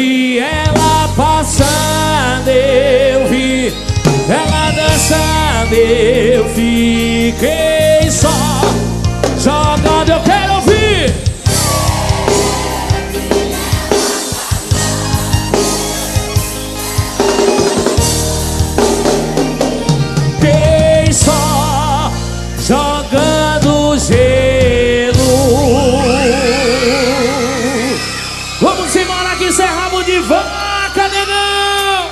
vi ela passando, eu vi ela dançando, eu fiquei só jogando, eu quero ouvir. Fiquei só jogando gelo. Vamos embora que isso é rabo de vaca, negão.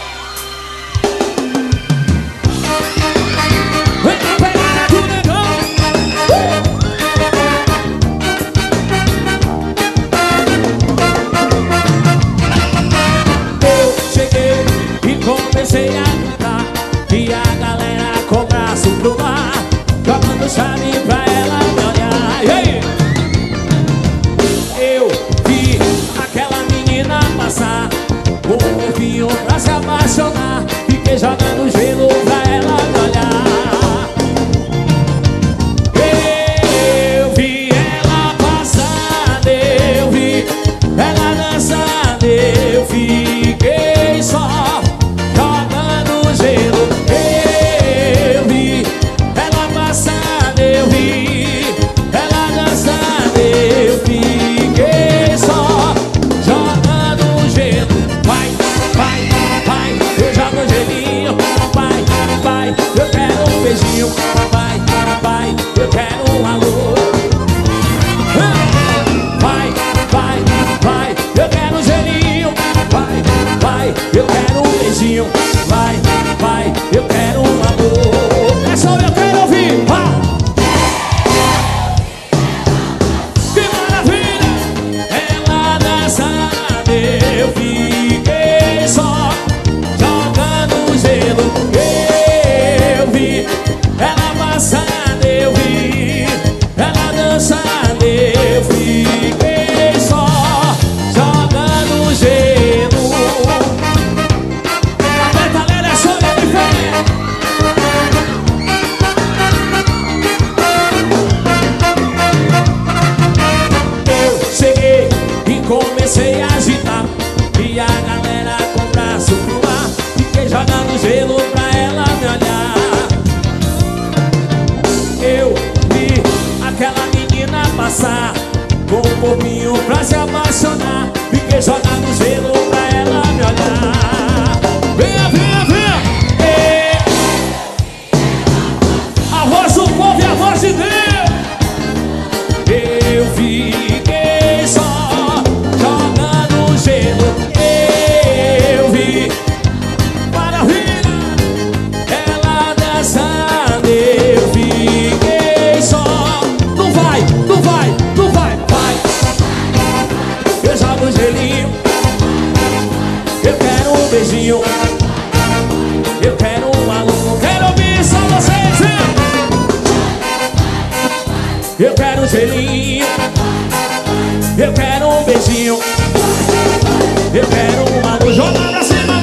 Vem pra pegar aqui, negão. Eu cheguei e comecei a cantar, e a galera com o braço pro ar, jogando chave pra ela me olhar. E aí? Eu vi aquela menina passar, com um corpinho pra se apaixonar, fiquei jogando gelo pra ela me olhar. Eu vi ela passando, eu vi ela dançando, eu fiquei só jogando gelo. Eu vi ela passando, eu vi ela dançando, eu fiquei só jogando gelo. Vai, vai, vai, eu jogo gelinho. Vai, vai, eu quero um beijinho. Vai, vai, eu quero um alô. Vai, vai, vai, eu quero um gelinho. Vai, vai, eu quero um beijinho. Vai, vai, eu quero um amor. É só eu quero ouvir. Vai. Que maravilha! Ela dançando, eu fiquei só jogando gelo. Eu vi ela passando, eu vi ela dançando, eu fiquei só jogando gelo. A metalera é sonho de fé. Eu cheguei e comecei a agitar, e a galera com o braço pro ar, fiquei jogando gelo pra ela me olhar. Eu vi aquela menina passar, com um corpinho pra se apaixonar, fiquei jogando gelo pra ela me olhar. Venha, venha, venha! A voz do povo e a voz de Deus. Eu fiquei só jogando gelo. Eu vi, maravilha, ela dançando. Eu fiquei só. Não vai, não vai, não vai, vai. Eu jogo gelinho. Eu quero um beijinho. Eu quero um aluno. Quero ouvir só vocês, hein? Eu quero um gelinho. Eu quero um beijinho. Eu quero um alô. Joga pra cima.